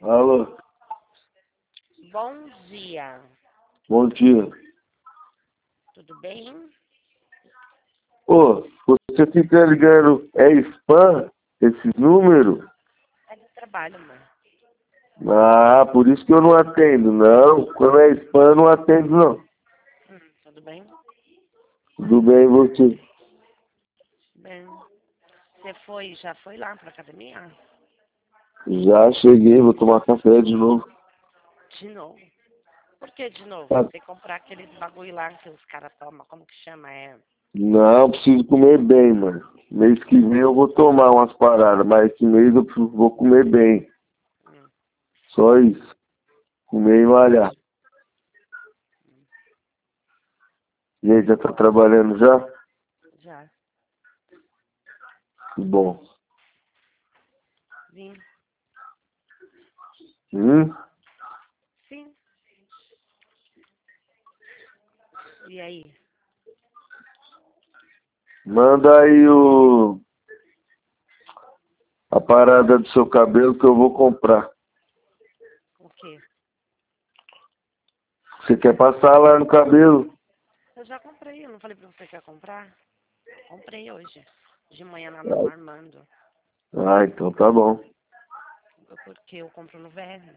Alô, Bom dia, bom dia. tudo bem? Ô, você fica ligando, é spam esse número? É do trabalho, mano. Ah, por isso que eu não atendo. Não, quando é spam eu não atendo, não. Tudo bem? Tudo bem, você? Bem, já foi lá pra academia? Já cheguei, vou tomar café de novo. De novo? Por que de novo? Ah, Tem que comprar aqueles bagulho lá que os caras tomam, como que chama? não, preciso comer bem, mano. Mês que vem eu vou tomar umas paradas, mas esse mês vou comer bem. Hum, Só isso. Comer e malhar. E aí, já tá trabalhando já? já. Que bom. Vim. Hum? Sim. E aí? Manda aí a parada do seu cabelo que eu vou comprar. O quê? Você quer passar lá no cabelo? Eu já comprei, eu não falei pra você que ia comprar? Comprei hoje. De manhã lá no Armando. Ah, então tá bom. Porque eu compro no VR.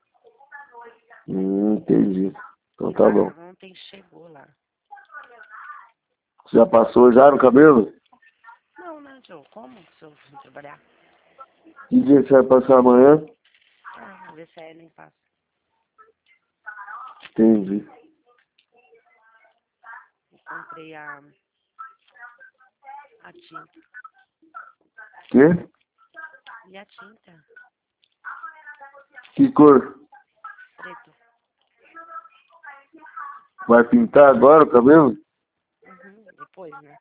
Entendi. Então E tá lá bom. ontem chegou lá. Você já passou já no cabelo? Não, né, Joe? Como se eu vim trabalhar? Que dia você vai passar amanhã? Vou ver se a Ellen passa. Entendi. Eu comprei a tinta. Quê? E a tinta? Que cor? Preto. Vai pintar agora o cabelo? Depois, né?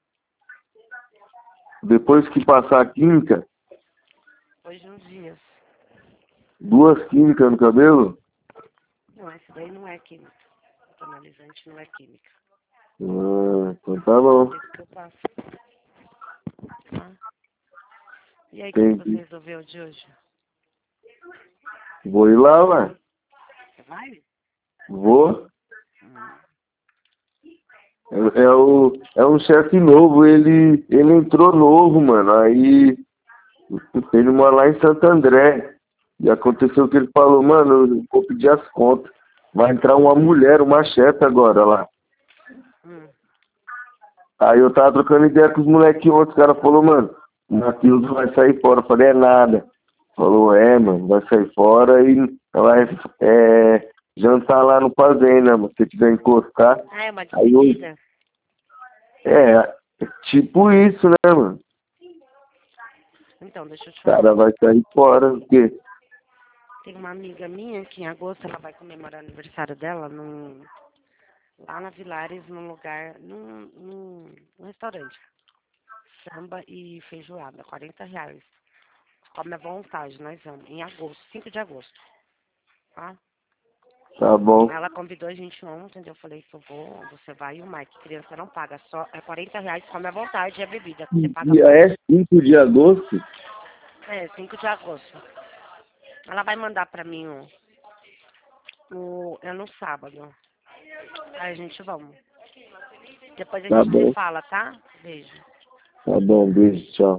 Depois que passar a química? Depois de uns dias. 2 químicas no cabelo? Não, esse daí não é química. O tonalizante não é química. Então tá bom. Por isso que eu passo. Tá? E aí, o que você Entendi. resolveu de hoje? Vou ir lá, ué. Você vai? Vou. É um chefe novo, ele entrou novo, mano. Aí ele mora lá em Santo André. E aconteceu que ele falou, mano, eu vou pedir as contas. Vai entrar uma mulher, uma chefe agora lá. Hum. Aí eu tava trocando ideia com os moleques ontem, os caras falaram, mano, o Matheus vai sair fora. Eu falei, é nada. Falou, mano, vai sair fora e vai jantar lá no Fazenda, mano, se quiser encostar. É uma Aí eu, despedida? tipo isso, né, mano? Então, deixa eu te O falar. cara vai sair fora, porque Tem uma amiga minha que em agosto ela vai comemorar o aniversário dela lá na Vilares, num lugar, num restaurante. Samba e feijoada, R$ 40. Come à vontade, nós vamos. Em agosto, 5 de agosto. Tá? tá bom. Ela convidou a gente ontem, eu falei que eu vou, você vai e o Mike. Criança não paga, só é R$ 40, come à vontade, é bebida. Você Que paga dia por. é 5 de agosto? 5 de agosto. Ela vai mandar pra mim é no sábado. Aí a gente vamos. Depois a Tá gente se bom. fala, tá? Beijo. Tá bom, beijo, tchau.